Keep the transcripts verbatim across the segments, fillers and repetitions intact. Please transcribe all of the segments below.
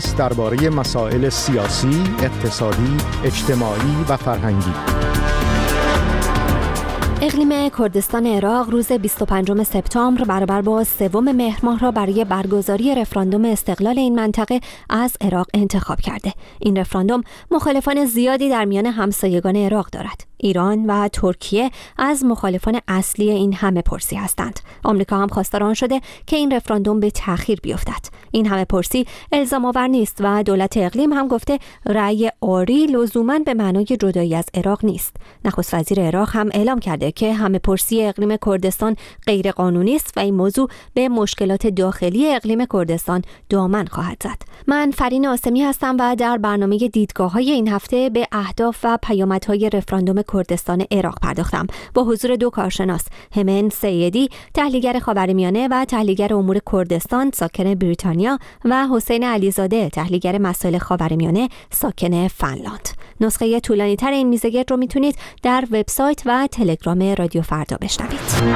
درباره مسائل سیاسی، اقتصادی، اجتماعی و فرهنگی. اقلیم کردستان عراق روز بیست و پنجم سپتامبر برابر با سوم مهر ماه را برای برگزاری رفراندوم استقلال این منطقه از عراق انتخاب کرده. این رفراندوم مخالفان زیادی در میان همسایگان عراق دارد. ایران و ترکیه از مخالفان اصلی این همه پرسی هستند. آمریکا هم خواستار آن شده که این رفراندوم به تأخیر بیفتد. این همه پرسی الزام آور نیست و دولت اقلیم هم گفته رأی آری لزوماً به معنای جدایی از عراق نیست. نخست وزیر عراق هم اعلام کرده که همه پرسی اقلیم کردستان غیر قانونی است و این موضوع به مشکلات داخلی اقلیم کردستان دامن خواهد زد. من فرین آسمی هستم و در برنامه دیدگاه‌های این هفته به اهداف و پیامدهای رفراندوم کردستان عراق پرداختم با حضور دو کارشناس، همن سیدی تحلیلگر خاورمیانه و تحلیلگر امور کردستان ساکن بریتانیا و حسین علیزاده تحلیلگر مسائل خاورمیانه ساکن فنلاند. نسخه طولانی‌تر این میزگرد رو میتونید در وبسایت و تلگرام رادیو فردا بشنوید.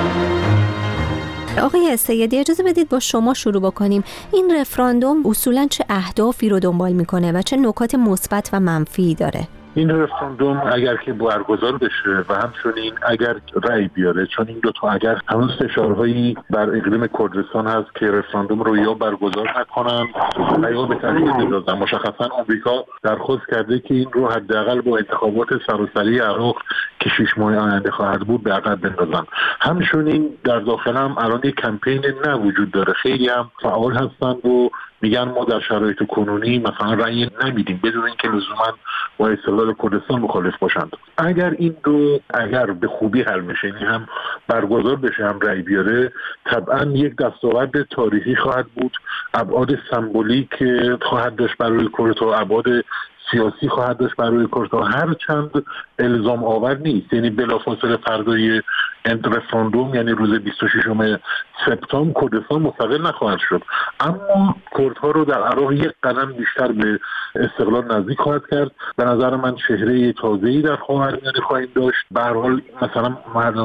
آقای سیدی اجازه بدید با شما شروع بکنیم. این رفراندوم اصولاً چه اهدافی رو دنبال میکنه و چه نکات مثبت و منفی داره؟ این رفراندوم اگر که برگزار بشه و همچنین اگر رأی بیاره، چون این دو تا اگر هنوز فشارهایی بر اقلیم کردستان هست که رفراندوم رو یا برگزار نکنن یا به تأخیر بندازن. مشخصا آمریکا درخواست کرده که این رو حداقل با انتخابات سراسری عراق که شش ماه آینده خواهد بود به عقب بندازن. همچنین در داخل هم الان یک کمپین نه وجود داره، خیلی هم فعال هستند و میگن ما در شرایط کنونی مثلا رأی نمیدیم بدون اینکه لزوما با استقلال کردستان مخالف باشند. اگر این دو اگر به خوبی حل بشه، یعنی هم برگزار بشه هم رأی بیاره، طبعا یک دستاورد تاریخی خواهد بود، ابعاد سمبولیک خواهد داشت برای کردها، ابعاد سیاسی خواهد داشت برای کردها، هر چند الزام آور نیست. یعنی بلافاصله فردای رفراندوم یعنی روز بیست و ششم سپتامبر کردستان مستقل نخواهد شد، اما کردها رو در عراق یک قدم بیشتر به استقلال نزدیک خواهد کرد. به نظر من چهره تازه‌ای در خاورمیانه خواهیم داشت. به هر حال مثلا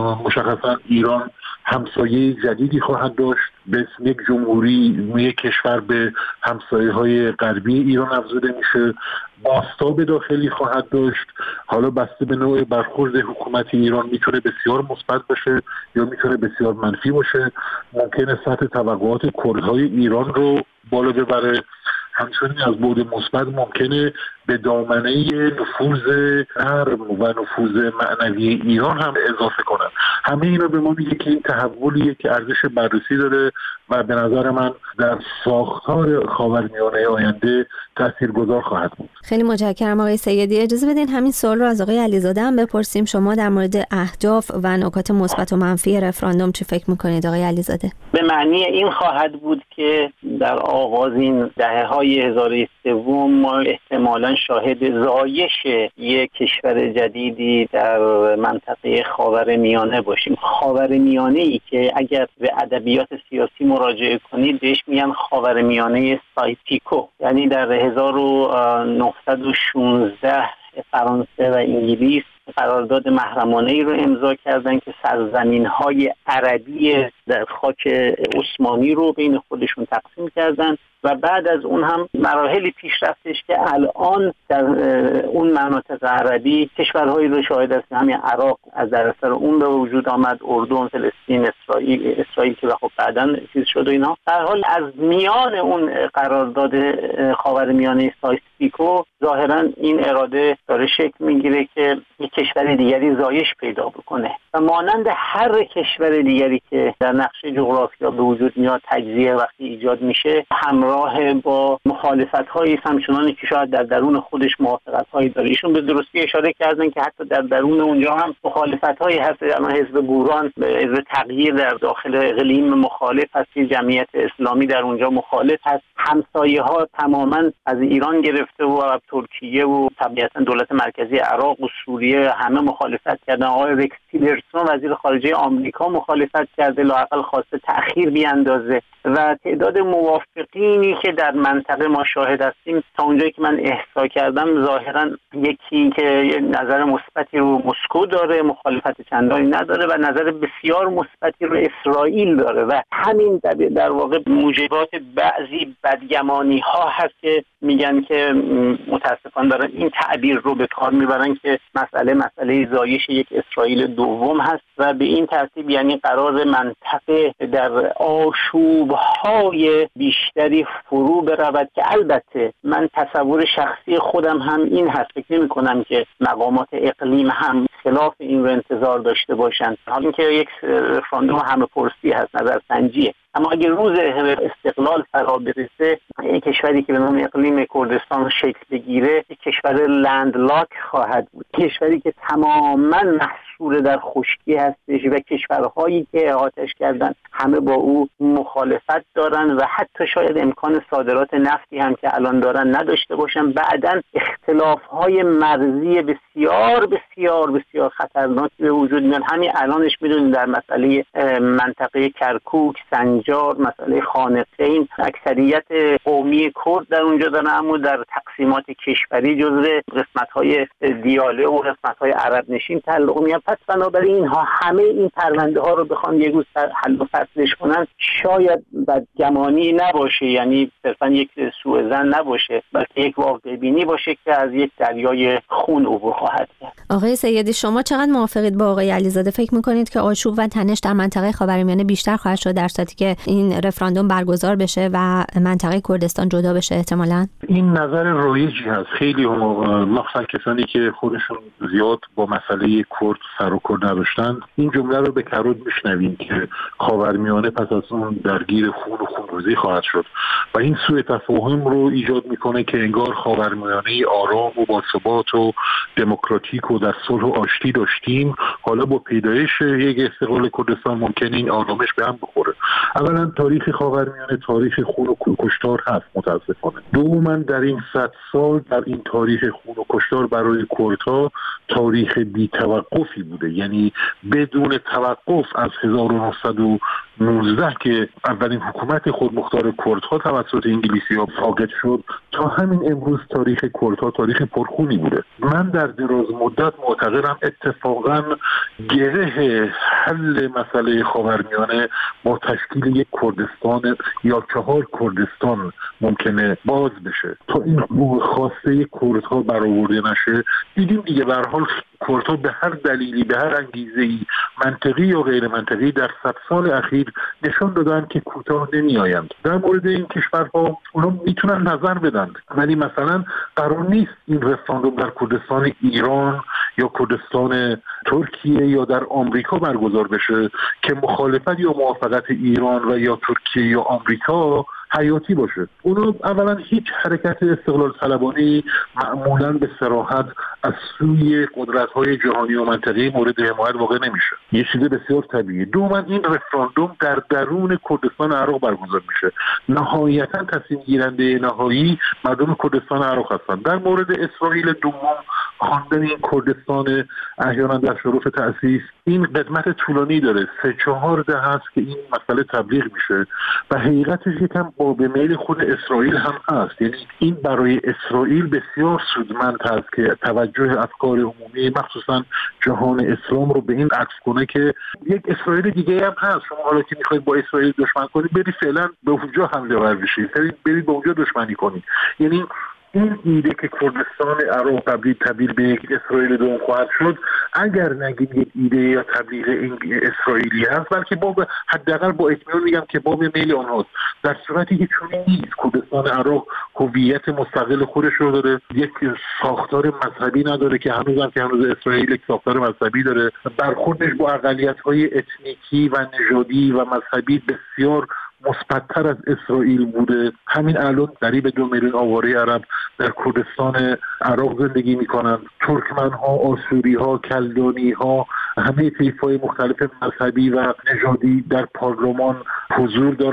مشخصا ایران همسایه جدیدی خواهد داشت، به اسم یک جمهوری یک کشور به همسایه‌های غربی ایران افزوده میشه، بازتاب داخلی خواهد داشت. حالا بسته به نوع برخورد حکومت ایران میتونه بسیار مثبت باشه یا میتونه بسیار منفی باشه. ممکنه سطح توقعات کردهای ایران رو بالا ببره. همچنین از بعد مثبت ممکنه به دامنه نفوذ نرم و نفوذ معنوی ایران هم اضافه کنند. همه اینا به ما میگه که این تحولیه که ارزش بررسی داره و به نظر من در ساختار خاورمیانه آینده تاثیرگذار خواهد بود. خیلی متشکرم آقای سیدی. اجازه بدین همین سوال رو از آقای علیزاده هم بپرسیم. شما در مورد اهداف و نکات مثبت و منفی رفراندوم چی فکر میکنید آقای علیزاده؟ به معنی این خواهد بود که در آغاز این دهه‌های هزار سوم ما احتمالاً شاهد زایش یک کشور جدیدی در منطقه خاورمیانه باشیم. خاورمیانه‌ای که اگر به ادبیات سیاسی مراجعه کنید بهش میگن خاورمیانه سایپیکو، یعنی در هزار و نهصد و شانزده فرانسه و انگلیس قرارداد محرمانه‌ای رو امضا کردن که سرزمین‌های عربی در خاک عثمانی رو بین خودشون تقسیم کردن و بعد از اون هم مراحلی پیش رفتش که الان در اون مناطق عربی کشورهایی رو شاهد هستیم. همین عراق از در اثر اون به وجود آمد، اردن، فلسطین، اسرائیل اسرائیل که خب بعداً چیز شد و اینا. در حال از میان اون قرارداد خاورمیانه سایپیکو ظاهراً این اراده داره شکل میگیره که یک کشور دیگری زایش پیدا بکنه و مانند هر کشور دیگری که در نقشه جغرافیا به وجود میاد، تجزیه وقتی ایجاد میشه همراه با مخالفت‌های همچنانی که شاید در درون خودش موافقت‌هایی داره. ایشون به درستی اشاره کردن که حتی در درون اونجا هم مخالفت‌هایی هست. الان حزب گوران، حزب تغییر در داخل اقلیم مخالف هست، جمعیت اسلامی در اونجا مخالف هست. همسایه‌ها تماماً از ایران گرفته و ترکیه و طبیعتاً دولت مرکزی عراق و سوریه همه مخالفت کردن. آقای رکس تیلرسون وزیر خارجه آمریکا مخالفت کرده، لااقل حداقل خواسته تأخیر بیاندازه و تعداد موافقینی که در منطقه ما شاهد هستیم تا اونجایی که من احصا کردم ظاهرا یکی که نظر مثبتی رو مسکو داره، مخالفت چندانی نداره و نظر بسیار مثبتی رو اسرائیل داره و همین در واقع موجبات بعضی بدگمانی ها هست که میگن که متاسفانه دارن این تعبیر رو به کار میبرن که مسئله مسئله زایش یک اسرائیل دوم هست و به این ترتیب یعنی قرار منطقه در آشوب‌های بیشتری فرو برود که البته من تصور شخصی خودم هم این هست، فکر نمی‌کنم که مقامات اقلیم هم خلاف این رو انتظار داشته باشند. حالا اینکه یک رفراندوم همه پرسی هست، نظرسنجیه، اما اگه روز استقلال فرا برسه یک کشوری که به نام اقلیم کردستان شکل بگیره یک کشور لندلاک خواهد بود، کشوری که تماما محصور در خشکی هستش و کشورهایی که احاطه‌اش کردن همه با او مخالفت دارن و حتی شاید امکان صادرات نفتی هم که الان دارن نداشته باشن. بعداً اختلاف‌های مرزی بسیار بسیار بسیار خطرناکی به وجود میاد. همین الانش میدونید در مسئله منطقه کرکوک، سنجار، مسئله خانقین اکثریت قومی کرد در اونجا دارن، اما در تقسیمات کشوری جزو قسمت‌های دیاله و قسمت‌های عرب نشین تعلق می‌یابد. پس بنابراین اینها همه این پرونده ها رو بخوان یک روز حل و فصلش کنن شاید بدگمانی نباشه، یعنی صرفا یک سوء ظن نباشه، بلکه یک واقع بینی باشه که از یک دریای خون عبور خواهد کرد. آقای سیدی شما چقدر موافقید با آقای علیزاده؟ فکر می‌کنید که آشوب و تنش در منطقه خاورمیانه بیشتر خواهد شد در صورتی که این رفراندوم برگزار بشه و منطقه کردستان جدا بشه احتمالاً؟ این نظر رایجی هست. خیلی مخصوصا کسانی که خودشون زیاد با مسئله کرد سر و کار نداشتن این جمله رو به کرود میشنویم که خاورمیانه پس از اون درگیر خون و خونریزی خواهد شد و این سوء تفاهم رو ایجاد میکنه که انگار خاورمیانه آرام و باثبات و دموکراتیک و در صلح و آشتی داشتیم، حالا با پیدایش یک استقلال کردستان ممکنه این آرامش به هم بخوره. اولا تاریخ خاورمیانه تاریخ خون و کشتار هست متاسفانه. دوما در این صد سال در این تاریخ خون و کشتار برای کردها تاریخ بی توقفی بوده، یعنی بدون توقف از هزار و نهصد و نوزده که اولین حکومت خودمختار کردها توسط انگلیسی‌ها ساقط شد تا همین امروز تاریخ کردها تاریخ پرخونی بوده. من در دراز مدت معتقدم اتفاقا گره حل مسئله خاورمیانه با تشکیل یک کردستان یا چهار کردستان ممکنه باز بشه تا این خواسته کردها برآورده نشه. دیدیم دیگه به هر حال کردها به هر دلیلی به هر انگیزه‌ای منطقی یا غیر منطقی در صد سال اخیر نشان دادن که کوتاه نمیآیند. در مورد این کشورها اونا میتونن نظر بدن، ولی مثلا قرار نیست این رفراندوم در کردستان ایران یا کردستان ترکیه یا در آمریکا برگزار بشه که مخالفت یا موافقت ایران و یا ترکیه یا آمریکا حیاتی باشه. اونو اولا هیچ حرکت استقلال طلبانی معمولا به صراحت از سوی قدرت‌های جهانی و منطقه‌ای مورد حمایت واقع نمیشه. یه چیز بسیار طبیعیه. دوما این رفراندوم در درون کردستان عراق برگزار میشه. نهایتا تصمیم گیرنده نهایی مردم کردستان عراق هستند. در مورد اسرائیل دوم خواندن این کردستان احیانا در شرف تأسیس این قدمت طولانی داره، سه چهار ده هست که این مسئله تبلیغ میشه و حقیقتش یکم با به میل خود اسرائیل هم هست. یعنی این برای اسرائیل بسیار سودمند هست که توجه افکار عمومی مخصوصا جهان اسلام رو به این عکس کنه که یک اسرائیل دیگه هم هست. شما حالا که میخواید با اسرائیل دشمن کنید برید فعلا به اونجا حمله ور بشید، برید به اونجا دشمنی کنید. یعنی این ایده که کردستان عراق تبدیل تبدیل به یک اسرائیل دوم خواهد شد اگر نگیم یک ایده یا تبلیغ اسرائیلی هست، بلکه با حداقل با اطمینان میگم که با به میل آنهاست، در صورتی که چنین نیست. کردستان عراق هویت مستقل خودش رو داره، یک ساختار مذهبی نداره که هنوزم که هنوز اسرائیل یک ساختار مذهبی داره، برخوردش با اقلیت‌های اتنیکی و نژادی و مذهبی بسیار مثبت‌تر از اسرائیل بوده. همین الان قریب دو میلیون آواره عرب در کردستان عراق زندگی میکنند. ترکمن‌ها، آشوری‌ها، کلدانی‌ها، همه طیف‌های مختلف مذهبی و نژادی در پارلمان حضور دارند.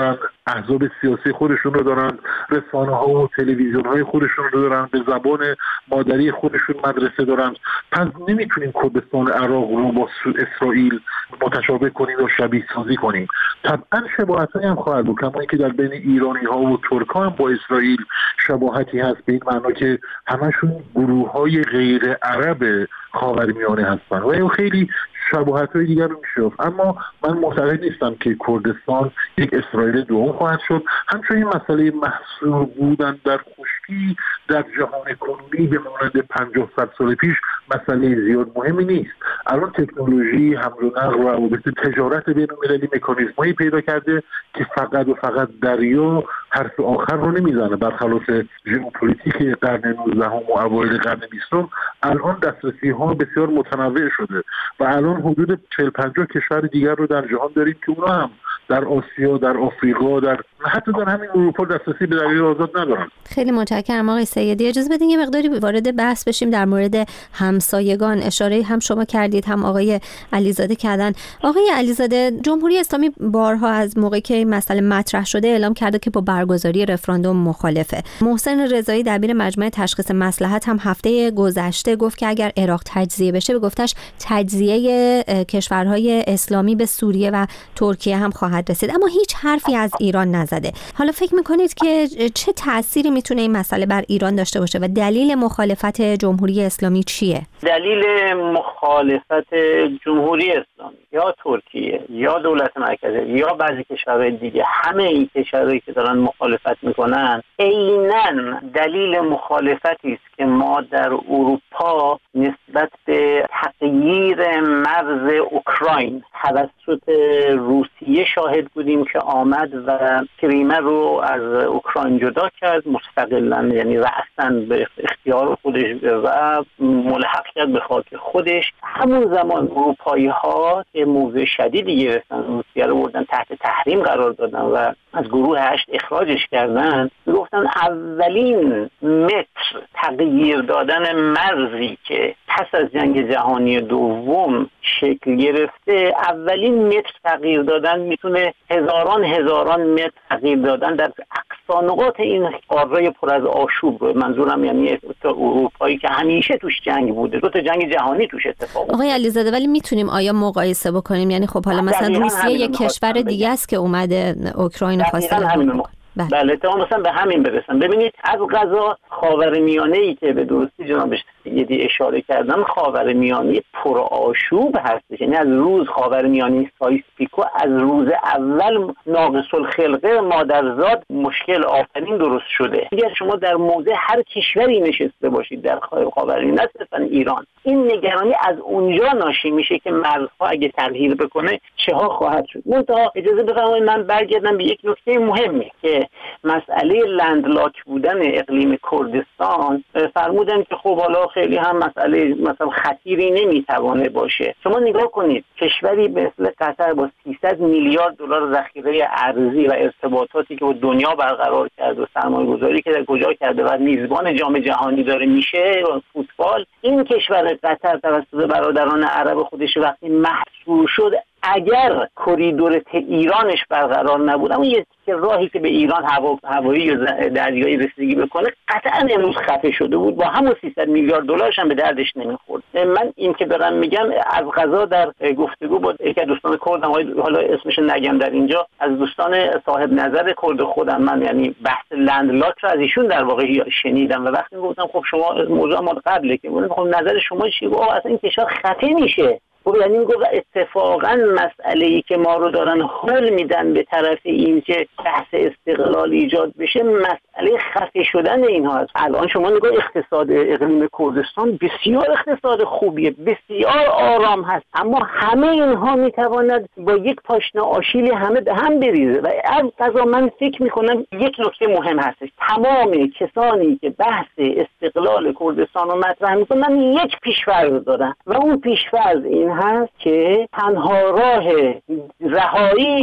احزاب سیاسی خودشون رو دارن، رسانه ها و تلویزیون های خودشون رو دارن، به زبان مادری خودشون مدرسه دارن. پس نمیتونیم کردستان عراق رو با اسرائیل متشابه کنیم و شبیه سازی کنیم. طبعا شباهتایی هم خواهد بود، کما اینکه در بین ایرانی ها و ترک ها هم با اسرائیل شباهتی هست، به این معنا که همشون گروه های غیر عرب خاورمیانه هستن و خیلی شباهت‌های دیگر رو میشه. اما من معتقد نیستم که کردستان یک اسرائیل دوم خواهد شد. همچنین مسئله محصور بودن در خشکی در جهان کنونی به مانند پنجاه صد سال پیش مسئله زیاد مهمی نیست. الان تکنولوژی، حمل و نقل و البته تجارت بین‌المللی مکانیزمایی پیدا کرده که فقط و فقط دریا حرف آخر رو نمیزنه. برخلاف ژئوپلیتیک قرن نوزدهم و اوایل قرن بیستم الان دسترسی‌ها بسیار متنوع شده و الان حدود چهل پنجاه کشور دیگر رو در جهان داریم که اونا هم در آسیا، در آفریقا، در حتی در همین اروپا دسترسی به دریای آزاد ندارن. خیلی متشکرم آقای سیدی. اجازه بدین یه مقداری وارد بحث بشیم در مورد همسایگان. اشاره هم شما کردید هم آقای علیزاده کردن. آقای علیزاده، جمهوری اسلامی بارها از موقعی که این مسئله مطرح شده اعلام کرده که با برگزاری رفراندوم مخالفه. محسن رضایی دبیر مجمع تشخیص مصلحت هم هفته گذشته گفت که اگر عراق تجزیه بشه به گفتش تجزیه کشورهای اسلامی به سوریه و ترکیه هم خواهد رسید، اما هیچ حرفی از ایران نزده. حالا فکر میکنید که چه تأثیری میتونه این مسئله بر ایران داشته باشه و دلیل مخالفت جمهوری اسلامی چیه؟ دلیل مخالفت جمهوری اسلامی یا ترکیه یا دولت مرکزی یا بعضی کشورهای دیگه، همه این کشورهایی که دارن مخالفت میکنن عیناً دلیل مخالفتی است که ما در اروپا نسبت به تغییر مرز اوکراین توسط روسیه شاهد بودیم که آمد و کریمه رو از اوکراین جدا کرد مستقلاً، یعنی رأساً به اختیار خودش و ملحق کرد به خاک خودش. همون زمان اروپایی ها که موضع شدیدی گرفتن، روسیه رو بردن تحت تحریم قرار دادن و از گروه هشت اخراجش کردن، گفتن اولین متر تغییر دادن مرزی که پس از جنگ جهانی دوم شکل گرفته، اولین متر تغییر دادن میتونه هزاران هزاران متر تغییر دادن در اقصا نقاط این قاره پر از آشوب رو، منظورم یعنی اروپایی که همیشه توش جنگ بوده، دو تا جنگ جهانی توش اتفاق افتاد. آقای علیزاده، ولی میتونیم آیا مقایسه بکنیم؟ یعنی خب حالا مثلا روسیه یک کشور دیگه است که اومده اوکراین خواسته بله, بله تا مثلا به همین برسن. ببینید از قضا خاورمیانه‌ای که به درستی جناب سیدی اشاره کردن خاورمیانه پر آشوب هست، یعنی از روز خاورمیانه سایس پیکو از روز اول ناقص الخلقه مادرزاد مشکل آفرین درست شده. اگر شما در موضع هر کشوری نشسته باشید در خاورمیانه، مثلا ایران، این نگرانی از اونجا ناشی میشه که مرزها اگه تغییر بکنه چه ها خواهد شد. منتها اجازه بفرمایید من برگردم به یک نکته مهمی که مسئله لندلاک بودن اقلیم کردستان. فرمودن که خب حالا خیلی هم مسئله مثلا خطیری نمیتوانه باشه. شما نگاه کنید کشوری مثل قطر با سیصد میلیارد دلار ذخیره ارزی و ارتباطاتی که با دنیا برقرار کرده و سرمایه‌گذاری که در کجا کرده و میزبان جام جهانی داره میشه فوتبال، این کشور قطر توسط برادران عرب خودش وقتی محصور شد، اگر کریدور ایرانش برقرار نبود، اما یه راهی که به ایران هوا هوایی یا دریایی رسیدگی بکنه، قطعا امروز خفه شده بود، با همون سیصد میلیارد دلارش هم به دردش نمیخورد. من این که دارم میگم از قضا در گفتگو با یکی از دوستان کردم، حالا اسمش نگم در اینجا، از دوستان صاحب نظر کرد خودم، من یعنی بحث لندلاک رو از ایشون در واقع شنیدم و وقتی گفتم خب شما موضوع ما قبله که خب نظر شما چیه؟ گفت اصلا این کشور خفه میشه. خب یعنی میگه اتفاقا مسئله‌ای که ما رو دارن حل میدن به طرف این که بحث استقلال ایجاد بشه، مسئله خفه شدن اینها است. الان شما نگاه اقتصاد اقلیم کردستان بسیار اقتصاد خوبیه، بسیار آرام هست، اما همه اینها میتواند با یک پاشنه آشیل همه به هم بریزه و از قضا من فکر میکنم یک نکته مهم هستش. تمام کسانی که بحث استقلال کردستان رو مطرح میکنن یک پیش‌فرض دارن و اون پیش‌فرض این هست که تنها راه رهایی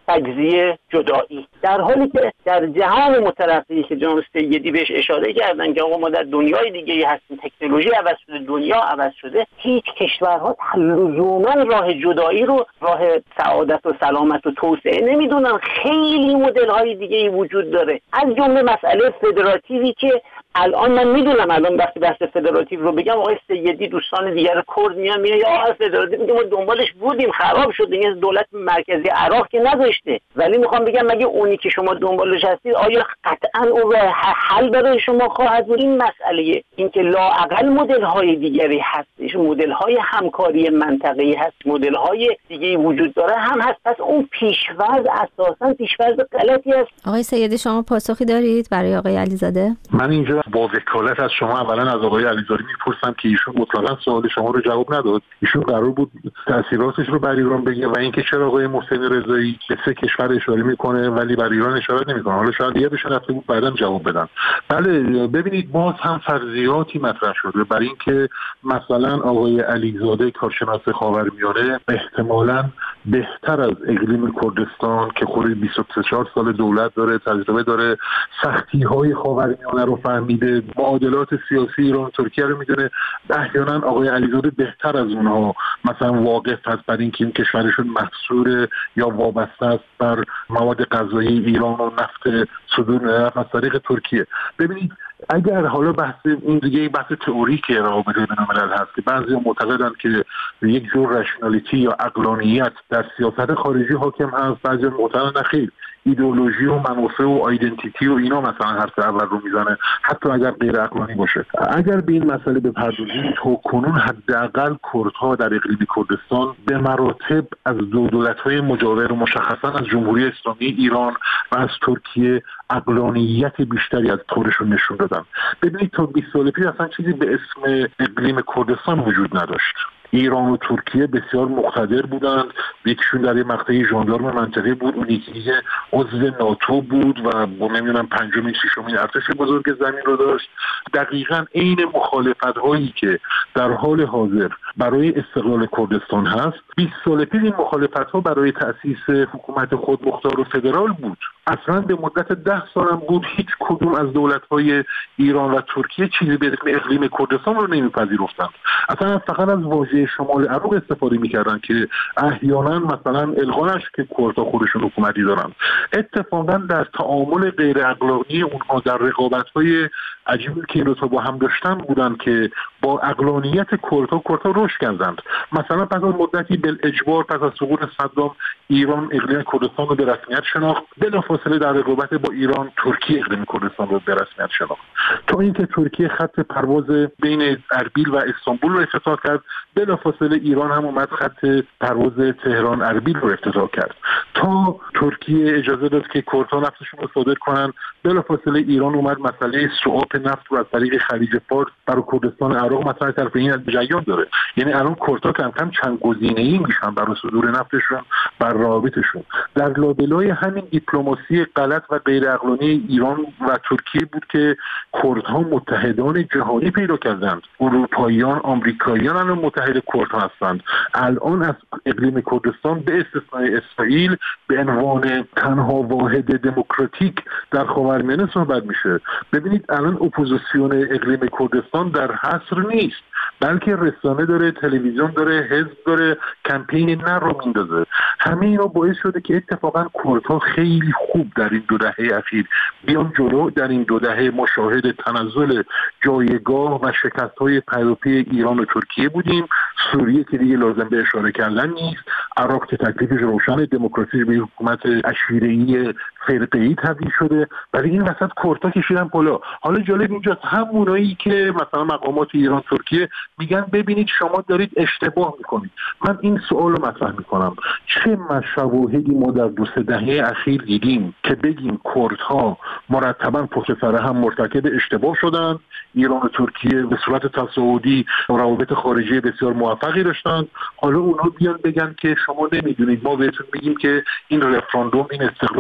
تجزیه، جدایی، در حالی که در جهان مترقی که جناب سیدی بهش اشاره کردن که آقا ما در دنیای دیگه هستیم، تکنولوژی عوض شده، دنیا عوض شده، هیچ کشورها لزوما راه جدایی رو راه سعادت و سلامت و توسعه نمیدونن. خیلی مدل های دیگه ای وجود داره، از جمله مسئله فدراتیوی که الان من میدونم الان وقتی بحث فدراتیو رو بگم آقای سیدی دوستان دیگر کرد میان میگن یا فدراتیو میگه ما دنبالش بودیم خراب شد، این دولت مرکزی عراق که نداشته. ولی میخوام بگم مگه اونی که شما دنبالش هستید آیا قطعا اون حل برای شما خواهد بود؟ این مسئله اینکه لااقل مدل های دیگری هستش، مدل های همکاری منطقه‌ای هست، مدل های دیگه وجود داره هم هست. پس اون پیشورد اساسا پیشورد غلطی است. آقای سیدی شما پاسخی دارید برای آقای علیزاده؟ من اینجا با وکالت از شما اولا از آقای علیزاده میپرسم که ایشون مطلقاً سوال شما رو جواب نداد. ایشون قرار بود تاثیراتش رو بر ایران بگه و اینکه چرا آقای محسن رضایی به سه کشور اشاره میکنه ولی بر ایران اشاره نمیکنه. حالا شاید یادش رفته بود بعداً جواب بدن. بله ببینید باز هم فرضیاتی مطرح شده برای اینکه مثلا آقای علیزاده کارشناس خاورمیانه احتمالاً بهتر از اقلیم کردستان که خود بیست و چهار سال دولت داره، تجربه داره، سختی‌های خاورمیانه رو فهمیده، معادلات سیاسی ایران ترکیه رو میدونه، احیانا آقای علیزاده بهتر از اونها مثلا واقف هست بر اینکه این کشورشون محصور یا وابسته است بر مواد غذایی ایران و نفت صدور نفت از طریق ترکیه. ببینید اگر حالا بحث این دیگه بحث تئوریک رابطه بین‌الملل هست که بعضی معتقدند که یک جور رشنالیتی یا عقلانیت در سیاست خارجی حاکم هست، بعضی معتقدند خیر ایدئولوژی و منافع و آیدنتیتی و اینا مثلا حرف اول رو میزنه حتی اگر غیر عقلانی باشه. اگر به این مسئله بپردازیم تا کنون حداقل کردها در اقلیم کردستان به مراتب از دو دولت‌های مجاور و مشخصا از جمهوری اسلامی ایران و از ترکیه عقلانیت بیشتری از خودشون نشون دادن. ببینید تا بیست سال پیش اصلا چیزی به اسم اقلیم کردستان وجود نداشت. ایران و ترکیه بسیار مقتدر بودند، یکیشون در یه مقطعی ژاندارم منطقه بود، اون یکی عضو ناتو بود و نمیدونم پنجمین ششمین ارتش بزرگ زمین رو داشت. دقیقاً عین مخالفت‌هایی که در حال حاضر برای استقلال کردستان هست، بیست سال پیش این مخالفت‌ها برای تأسیس حکومت خودمختار و فدرال بود. اصلا به مدت ده سال هم بود هیچ کدوم از دولت‌های ایران و ترکیه چیزی به اسم اقلیم کردستان رو نمی‌پذیرفتند. اصلا فقط از واژه شمال عراق استفاده می‌کردن که احیانا مثلا الغانش که کردها خودشون حکومتی دارن. اتفاقا در تعامل غیر عقلانی اونها در رقابت‌های عجیبی که دو تا با هم داشتن بودن که با عقلانیت کردها کردها رشد کردند. مثلا پس از مدتی بالاجبار پس از سقوط صدام ایران اقلیم کردستان رو به رسمیت شناخت، بلافاصله در رقابت با ایران ترکیه اقلیم کردستان رو به رسمیت شناخت، تا اینکه ترکیه خط پرواز بین اربیل و استانبول رو افتتاح کرد، بلافاصله ایران هم اومد خط پرواز تهران اربیل رو افتتاح کرد. تا ترکیه اجازه داد که کردها نفتشون رو صادر کنن، بلافاصله ایران اومد مسئله صعاب نفت رو از طریق خلیج فارس برای کردستان عراق مطرح کرد. این جریان داره، یعنی الان کردها کم کم چند گزینه‌ای میشن برای صدور نفتشون بر روابطشون. در لابلای همین دیپلماسی غلط و غیر عقلانی ایران و ترکیه بود که کردها متحدان جهانی پیدا کردند. اروپاییان، آمریکاییان الان متحد کردها هستند. الان از اقلیم کردستان به استثنای اسرائیل به عنوان تنها واحد دموکراتیک در خاورمیانه صحبت میشه. ببینید الان اپوزیسیون اقلیم کردستان در حصر نیست، بلکه رسانه داره، تلویزیون داره، حزب داره، کمپین نه رو میندازه. همه اینا باعث شده که اتفاقا کردها خیلی خوب در این دو دهه اخیر بیان جلو. در این دو دهه ما شاهد تنزل جایگاه و شکست‌های پیاپی ایران و ترکیه بودیم. سوریه که دیگه لازم به اشاره کردن نیست، عراق که تکلیفش روشن، دموکراسی به حکومت عشیره‌ای فرقه‌ای تبدیل شده، ولی این وسط کردها کشیدن بالا. حالا جالب اینجاست همونایی که مثلا مقامات ایران ترکیه میگن ببینید شما دارید اشتباه میکنید. من این سوال رو مطرح میکنم، چه شواهدی ما در دو سه دهه اخیر دیدیم که بگیم کردها مرتبا پشت سر هم مرتکب اشتباه شدن، ایران و ترکیه به صورت تصاعدی روابط خارجی بسیار موفقی داشتن، حالا اونا بیان بگن که شما نمیدونید، ما بهتون میگیم که این رفراندوم این استقلال به ضرر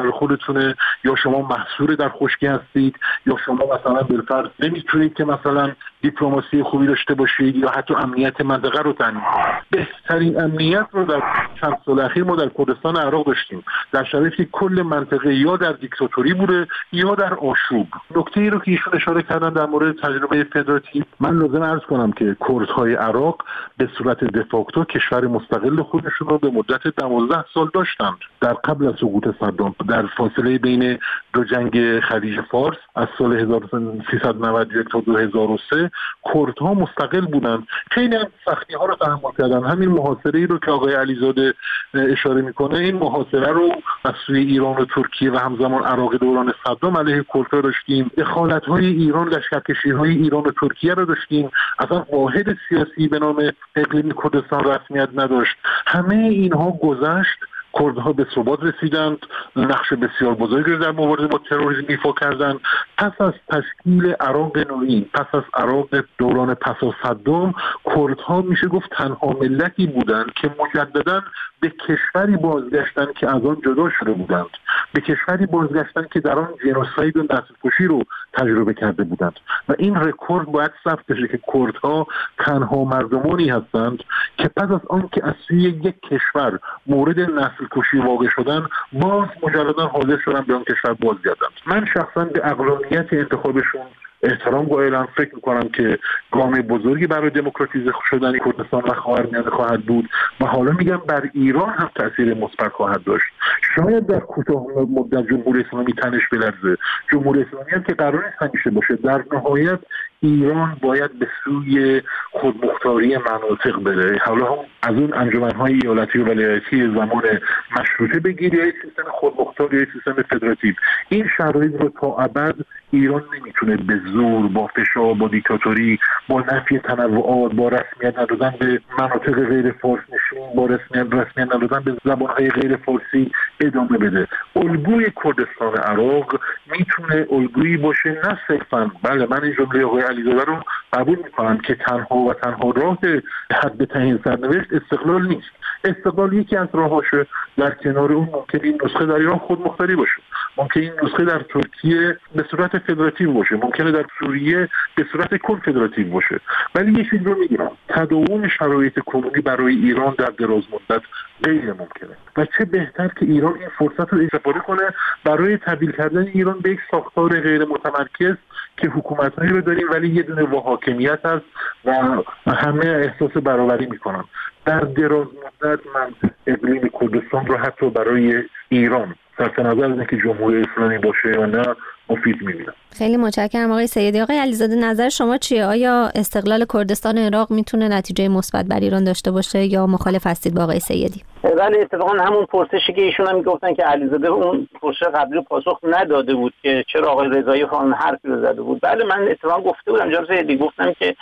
کشور خودتونه، یا شما محصور در خشکی هستید، یا شما مثلا بالفرض نمیتونید که مثلا دیپلماسی خوبی داشته باشید یا حتی امنیت منطقه رو تامین کنید. بهترین امنیت رو در چند سال اخیر ما در کردستان عراق داشتیم، در شرایطی کل منطقه یا در دیکتاتوری بوده یا در آشوب. نکته ای رو که ایشون اشاره کردن در مورد تجربه فدراتیو، من لازم عرض کنم که کردهای عراق به صورت دفاکتو کشور مستقل خودشون رو به مدت دوازده سال داشتند. در قبل از سقوط صدام، در فاصله بین دو جنگ خلیج فارس از سال هزار و سیصد و نود و یک تا دو هزار و سه کردها مستقل بودند. خیلی هم سختی ها رو تحمل کردن. همین محاصره ای رو که آقای علیزاده اشاره میکنه، این محاصره رو از سوی ایران و ترکیه و همزمان عراق دوران صدام علیه کردها داشتیم. دخالت های ایران، لشکرکشی های ایران و ترکیه رو داشتیم. اصلا واحد سیاسی به نام اقلیم کردستان رسمیت نداشت. همه اینها گذشت، کردها به ثبات رسیدند، نقش بسیار بزرگی در مبارزه با تروریسم ایفا کردند. پس از تشکیل عراق نوین، پس از عراق دوران پس از صدام، کردها میشه گفت تنها ملتی بودند که مجددا به کشوری بازگشتند که از آن جدا شده بودند، به کشوری بازگشتند که در آن جنوساید و نسل‌کشی رو تجربه کرده بودند. و این رکورد باید ثبت بشه که کردها تنها مردمانی هستند که پس از آن که از سوی یک کشور مورد نسل کشی واقع شدن، باز مجددا حاضر شدن به آن کشور بازگردند. من شخصا به عقلانیت انتخابشون احترام قائلم. فکر میکنم که گام بزرگی برای دموکراتیزه شدن کردستان و خاورمیانه خواهد بود و حالا میگم بر ایران هم تاثیر مثبت خواهد داشت. شاید در کوتاه مدت جمهوری اسلامی تنش بلرزه، جمهوری اسلامی هم که قرار نیست همیشه باشه. در نهایت ایران باید به سوی خودمختاری مناطق بره. حالا هم از اون انجمن‌های ایالتی و ولایتی زمان مشروطه بگیر یا سیستم خودمختار یا سیستم فدراتیو، این شرایط رو تا ابد ایران نمیتونه به زور، با فشار، با دیکتاتوری، با نفی تنوعات، با رسمیت ندادن به مناطق غیر فارس نشین، با رسمیت رسمیت ندادن به زبان‌های غیر فارسی ادامه بده. الگوی کردستان عراق میتونه الگویی باشه، نه صرفاً، بله من این جمله آقای علیزاده رو قبول میکنم که تنها و تنها راه حد تعیین سرنوشت استقلال نیست. استقلال یکی از راهاشه. در کنار اون ممکن این نسخه در ایران خودمختاری باشه، ممکن این نسخه در ترکیه به صورت فدراتیو باشه، ممکنه در سوریه به صورت کنفدراتیو باشه. ولی یه چیز رو میگم، تداوم شرایط کنونی برای ایران در دراز مدت غیر ممکنه و چه بهتر که ایران این فرصت رو استفاده کنه برای تبدیل کردن ایران به یک ساختار غیر متمرکز که حکومت‌هایی رو داریم ولی یه دونه واحاکمیت هست و همه احساس برابری میکنن. در دراز مدت من اقلیم کردستان رو حتی برای ایران صرف نظر از اینکه جمهوری اسلامی باشه یا نه مفید می‌بینم. خیلی متشکرم آقای سیدی. آقای علیزاده نظر شما چیه؟ آیا استقلال کردستان عراق میتونه نتیجه مثبت بر ایران داشته باشه یا مخالف هستید با آقای سیدی؟ ولی اتفاقا همون پرسشی که ایشون هم میگفتن که علیزاده اون پرسش قبلی رو پاسخ نداده بود که چرا آقای رضایی خان حرفی رو زده بود. بله من اتفاقا گفته بودم جناب سیدی، گفتم که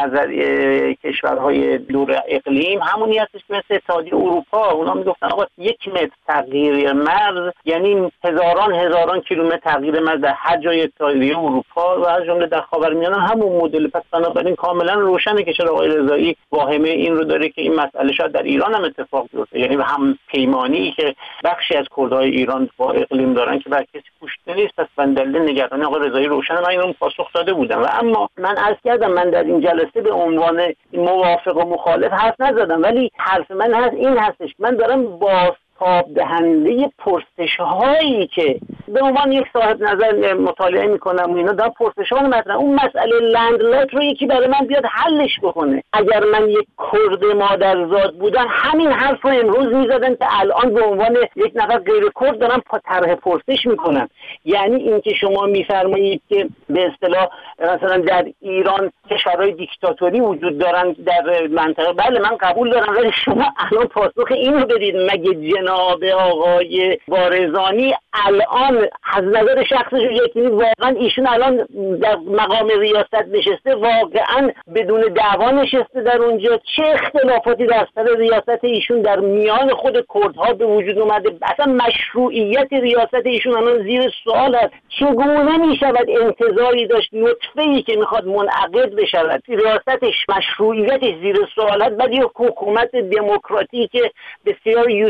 نظریه کشورهای دور اقلیم همونی هستش که مثل اتحادیه اروپا، اونا میگفتن آقا یک متر تغییر مرز یعنی هزاران هزاران کیلومتر تغییر مرز در هر جای اتحادیه اروپا و از جمله در خاورمیانه همون مدل. پس بنابراین کاملا روشنه که چرا آقای رضایی واهمه این رو داره که این مسئله شاید در ایران هم اتفاق بیفته، یعنی هم پیمانی که بخشی از کردهای ایران با اقلیم دارن که بر کسی پوشیده نیست. پس من دلیل نگرانی آقای رضایی روشنه، من اینو پاسخ داده بودم. و اما من عرض کردم من در این جلسه به عنوان موافق و مخالف حرف نزدم، ولی حرف من هست این هستش من دارم با تاب دهنده پرسش هایی که به عنوان یک صاحب نظر مطالعه میکنم و اینا دارم پرسش ها مطرح، اون مسئله لندلاک رو یکی برای من بیاد حلش بکنه. اگر من یک کرد مادرزاد بودم همین حرف رو امروز میزدن که الان به عنوان یک نفر غیر کرد دارم طرح پرسش میکنم. یعنی اینکه شما میفرمایید که به اصطلاح مثلا در ایران کشورهای دیکتاتوری وجود دارن در منطقه، بله من قبول دارم، ولی شما الان پاسخ این رو بدید مگه جناب آقای بارزانی الان از نظر شخصش یکی واقعا ایشون الان در مقام ریاست نشسته، واقعا بدون دعوا نشسته در اونجا؟ چه اختلافاتی در سر ریاست ایشون در میان خود کردها به وجود اومده؟ اصلا مشروعیت ریاست ایشون الان زیر سوال است. چگونه میشود انتظاری داشت نطفه‌ای که میخواد منعقد بشود ریاستش مشروعیتش زیر سوال است، بعد یک حکومت دموکراتیک بسیار یوتوپیا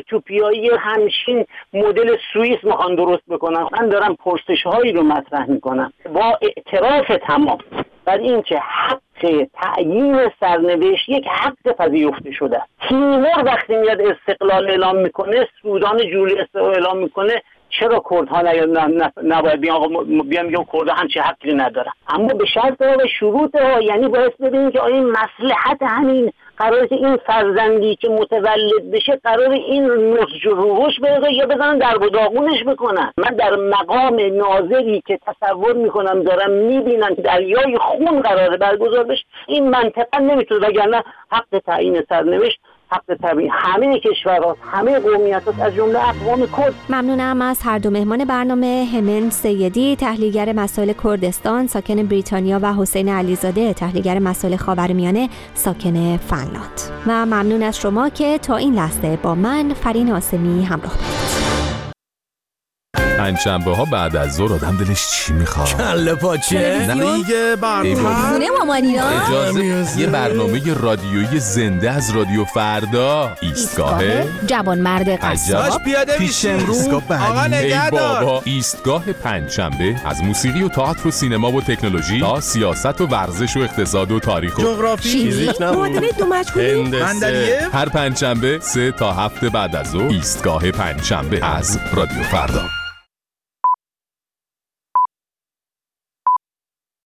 آسیایی همچین مدل سوئیس میخوان درست بکنن. من دارم پرسش هایی رو مطرح میکنم با اعتراف تمام بر این که حق تعیین سرنوشت یک حق پذیرفته شده. تیمور وقتی میاد استقلال اعلام میکنه، سودان جوری استقلال اعلام میکنه، چرا کردها نباید بیان بیان میگن کردها همچین حقی ندارن؟ اما به شرط و شروط ها، یعنی باید ببینیم که آیا مصلحت همین قراره که این فرزندی که متولد بشه قرار این نسج و روحش بره یا بزنن در و داغونش بکنن؟ من در مقام ناظری که تصور میکنم دارم میبینم که دریای خون قراره برگزار بشه، این منطقه نمیتونه، وگرنه حق تعیین سرنوشت حق طبیعی همه کشورها، همه قومیت‌ها از جمله اقوام کرد. ممنونم از هر دو مهمان برنامه، همن سیدی تحلیلگر مسائل کردستان ساکن بریتانیا و حسین علیزاده تحلیلگر مسائل خاورمیانه ساکن فنلاند. و ممنون از شما که تا این لحظه با من فرین آسمی همراه بودید. پنجشنبه ها بعد از ظهر آدم دلش چی میخواد؟ کله پاچه؟ نه دیگه برنامه خونه مامانیا. اجازه یه برنامه رادیویی زنده از رادیو فردا. ایستگاه جوان مرد قصاب پیش امرو. آقا نگهدار. ایستگاه پنجشنبه از موسیقی و تئاتر و سینما و تکنولوژی تا سیاست و ورزش و اقتصاد و تاریخ و جغرافی، معادله دو مجهولی، هر پنجشنبه سه تا هفت بعد از ظهر. ایستگاه پنجشنبه از رادیو فردا.